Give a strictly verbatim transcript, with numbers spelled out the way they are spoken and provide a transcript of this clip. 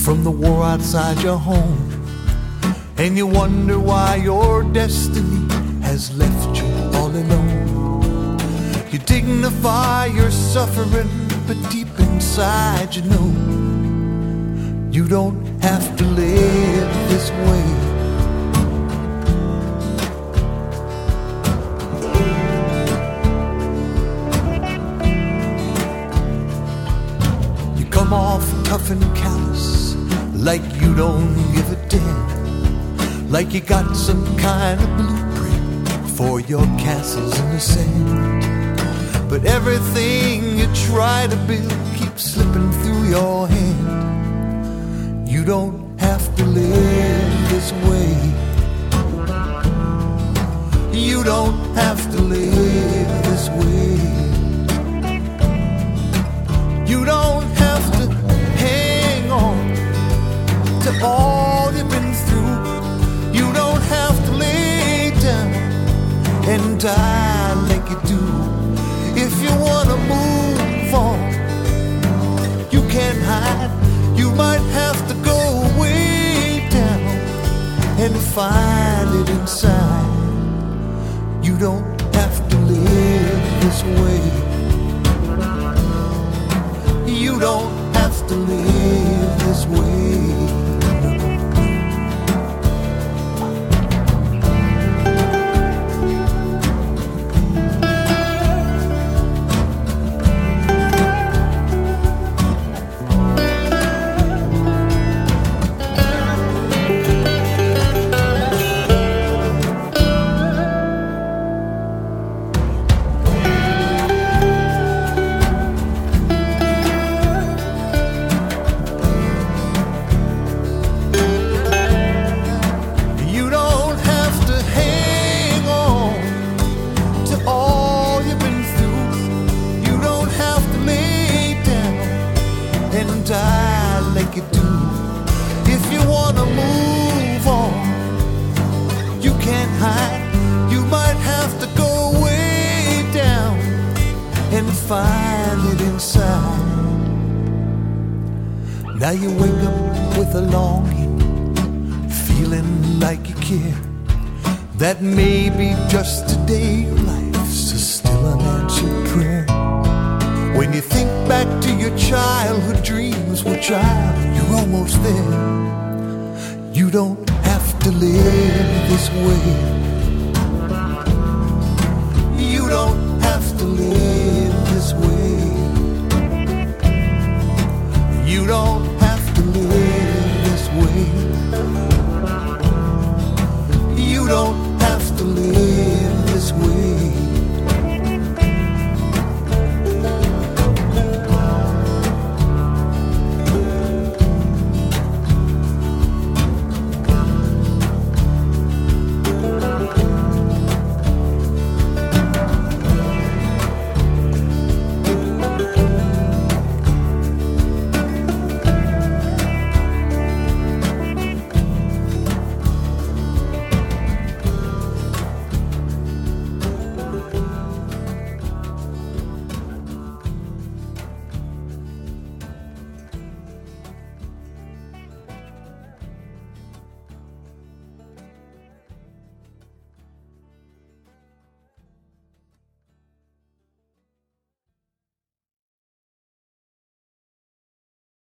from the war outside your home, and you wonder why your destiny has left you all alone. You dignify your suffering, but deep inside you know you don't have to live this way. You come off tough and callous, like you don't give a damn, like you got some kind of blueprint for your castles in the sand. But everything you try to build keeps slipping through your hand. You don't have to live this way. You don't have to live this way. You don't have to hang on to all you've been through. You don't have to lay down and die like you do. If you wanna move on, you can't hide. You might have to go way down and find it inside. You don't have to live this way. You don't have to live this way. Die like you do. If you wanna move on, you can't hide. You might have to go way down and find it inside. Now you wake up with a longing, feeling like you care, that maybe just today your life's still an answered prayer. When you think back to your childhood dreams, well child, you're almost there. You don't have to live this way. You don't have to live this way. You don't